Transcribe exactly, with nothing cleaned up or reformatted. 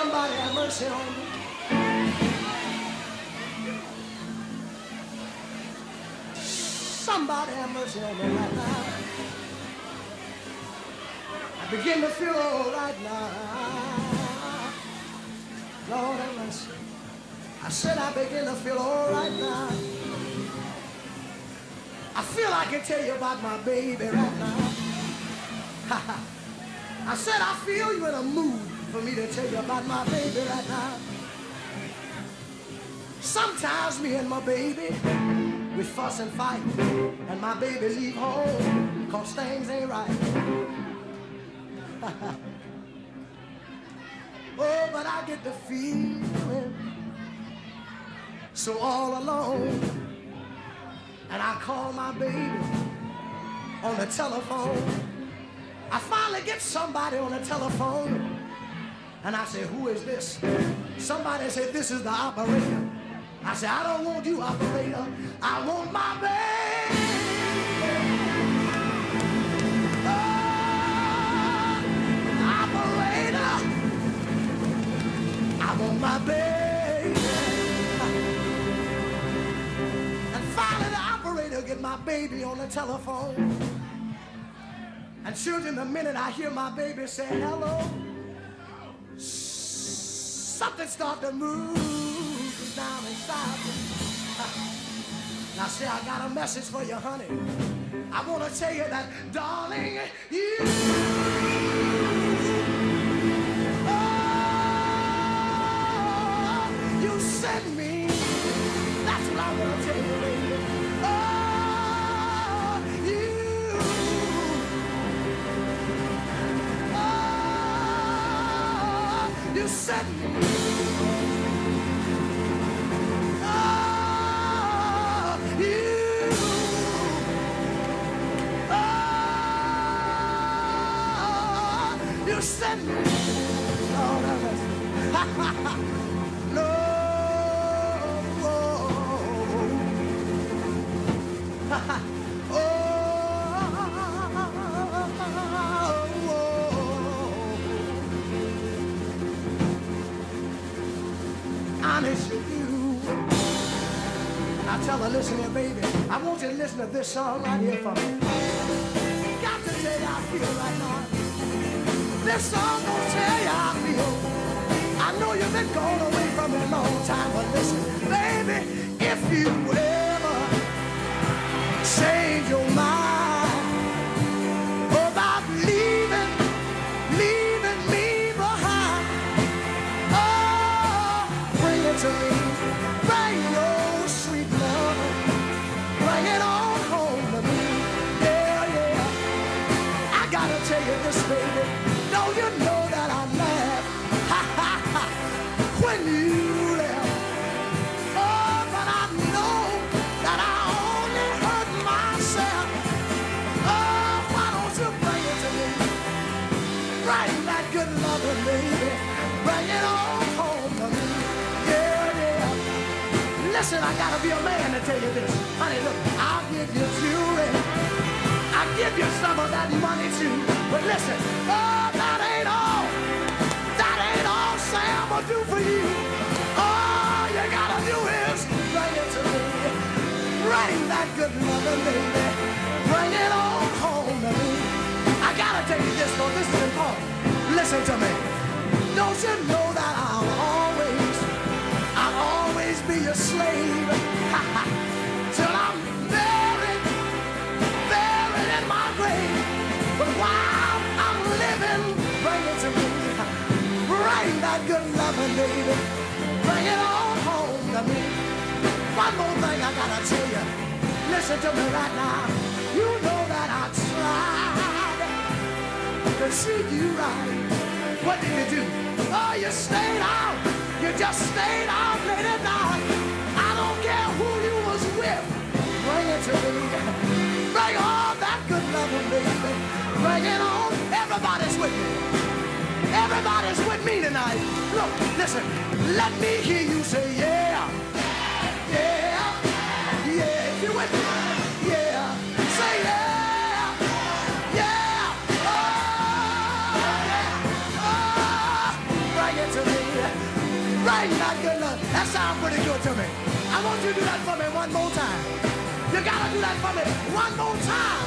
Somebody have mercy on me. Somebody have mercy on me right now. I begin to feel all right now. Lord have mercy. I said I begin to feel all right now. I feel I can tell you about my baby right now. I said I feel you in a mood for me to tell you about my baby right now. Sometimes me and my baby, we fuss and fight, and my baby leave home cause things ain't right. Oh, but I get the feeling so all alone, and I call my baby on the telephone. I finally get somebody on the telephone, and I say, who is this? Somebody said, this is the operator. I said, I don't want you, operator. I want my baby. Oh, operator. I want my baby. And finally the operator get my baby on the telephone. And children, the minute I hear my baby say hello, something start to move down inside me. Now see, I got a message for you, honey. I want to tell you that, darling, you, oh, you sent me. That's what I want to tell you, baby. Oh, you, oh, you sent me. You sent me. Oh, that was no. Oh, honest with you. I tell her, listen here, baby. I want you to listen to this song right here for me. Got to tell you how I feel right now. This song gonna tell you how I feel. I know you've been gone away from me a long time, but listen, baby, if you ever change your mind about leaving, leaving me behind, oh, bring it to me. Bring your sweet love, bring it on home to me. Yeah, yeah. I gotta tell you this, baby. Don't you know that I laughed when you left? Oh, but I know that I only hurt myself. Oh, why don't you bring it to me? Bring that good loving, baby. Bring it on home to me. Yeah, yeah. Listen, I gotta be a man to tell you this. Honey, look, I'll give you jewelry. I'll give you some of that money too. But listen, oh, that ain't all. That ain't all Sam will do for you. All you gotta do is bring it to me. Bring that good loving, baby. Bring it on home to me. I gotta tell you this, though, this is important. Listen to me. Don't you know that I'll always, I'll always be your slave till I'm buried, buried in my grave. But while I'm living, bring it to me. Bring that good loving, baby. Bring it on home to me. One more thing I gotta tell you. Listen to me right now. You know that I tried to treat you right. What did you do? Oh, you stayed out. You just stayed out late at night. I don't care who you was with. Bring it to me. Bring all that good loving, baby. Bring it on. Everybody's with me. Everybody's with me tonight. Look, listen. Let me hear you say, yeah. Yeah. Yeah. If you're with me. Yeah. Say, yeah. Yeah. Oh, yeah. Oh, bring it to me. Right, not good enough. That sounds pretty good to me. I want you to do that for me one more time. You gotta do that for me one more time.